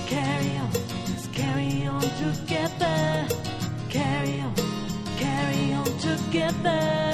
carry on, let's carry on together. Carry on together.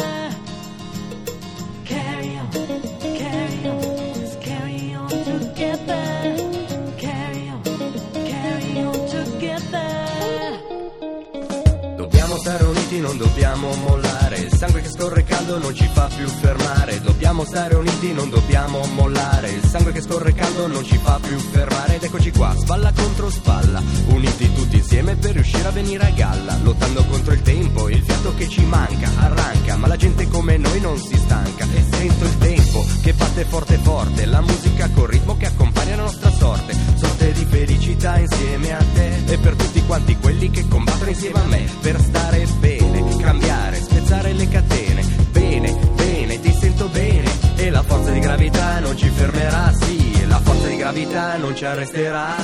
Carry on, let's carry on together. Carry on together. Dobbiamo stare uniti, non dobbiamo mollare. Il sangue che scorre caldo non ci fa più fermare. Dobbiamo stare uniti, non dobbiamo mollare. Il sangue che scorre caldo non ci fa più fermare. Ed eccoci qua, spalla contro spalla, uniti tutti insieme per riuscire a venire a galla. Lottando contro il tempo, il fiato che ci manca arranca, ma la gente come noi non si stanca. E sento il tempo che batte forte forte, la musica col ritmo che accompagna la nostra sorte. Sorte di felicità insieme a te e per tutti quanti quelli che combattono insieme a me. Per stare bene, cambiare, spezzare le catene. Bene, bene, ti sento bene. E la forza di gravità non ci fermerà, sì, e la forza di gravità non ci arresterà.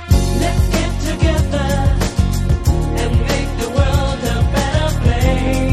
Let's get together and make the world a better place.